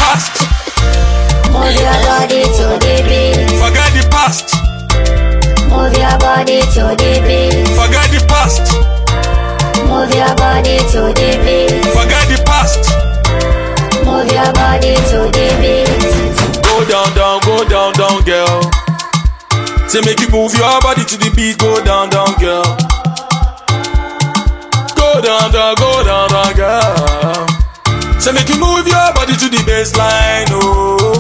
past. Move your body to the beat. Forget the past. Move your body to the beat. Forget the past. Move your body to the beat. Forget the past. Move your body to the beat. Go down, down, go down, down, girl. Say make you move your body to the beat. Go down, down, girl. Go down, down, go down, down, girl. Say make you move your body to the baseline, oh.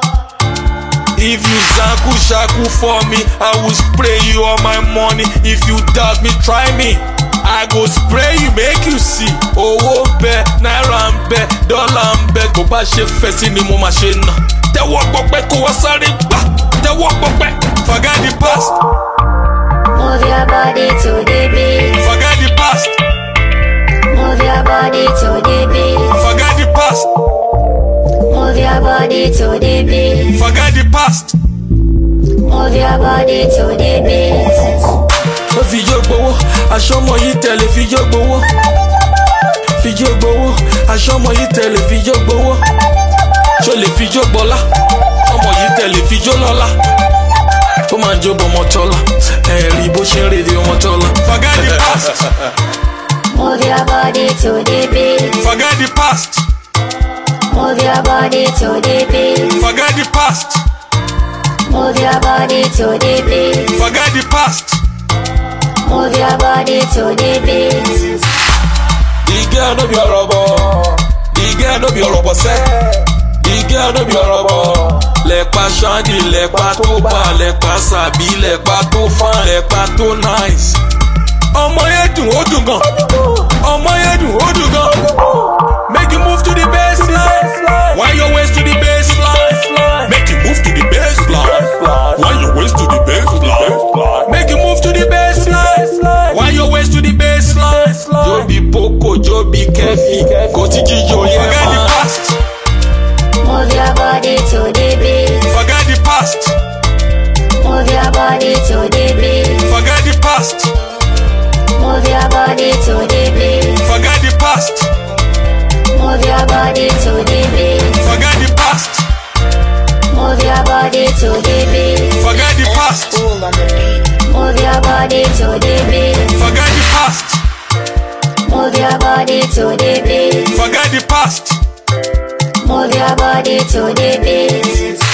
If you shaku shaku for me, I will spray you all my money. If you doubt me, try me. I go spray you, make you see. Owó ń bẹ, náírà ń bẹ, dọ́là ń bẹ. Kò bá ṣe fẹ́ sí ni mo máa ṣe nà. Tẹ́wọ́ gbọpẹ́ kó wá sáré gbà. Tẹ́wọ́ gbọpẹ́. Forget the past. Move your body to the beat. Forget the past. Move your body to the beat. Forget the past. Move your body to the beat. Forget the past. Move your body to the beat. Ó fi yó gbowó, aṣọ ọmọ yìí tẹ̀lé fi yó gbowó. Fi yó gbowó, aṣọ ọmọ yìí tẹ̀lé fi yó gbowó. Ṣó lè fi yó gbọ́lá, ọmọ yìí tẹ̀lé fi yó lọ́lá. Ó máa ń jó bọ́ ọmọ tọ́lá, ẹ̀rí bó ṣe ń rèdè ọmọ tọ́lá. Forget the past. Move your body to the beat. Forget the past. Move your body to the beat. Forget the past. Move your body to the beat. Forget the past. Move your body to the beat. The girl no be a rubber. The girl no be a rubber set. The girl no be a rubber. Lẹ́pa ṣáàdì, lẹ́pa tó bá, lẹ́pa sàbí, lẹ́pa tó fine, lẹ́pa tó nice. Ọmọ yẹn dùn ó dùn gan. Ọmọ yẹn dùn ó dùn gan. Make you move to the baseline. Wind your waist to the baseline. Make you move to the baseline. Wind your waist to the baseline. Make you move to the baseline. Wind your waist to the baseline. Jobi Poco, Jobi Kefi, Kotiji Joye. Forget the past. Move your body to the beat. Forget the past. Move your body to the beat. Forget the past. Move your body to the beat. Forget the past. Move your body to the beat. Forget the past. Move your body to the beat. Forget the past. Move your body to the beat. Forget the past. Move your body to the beat. Forget the past. Move your body to the beat.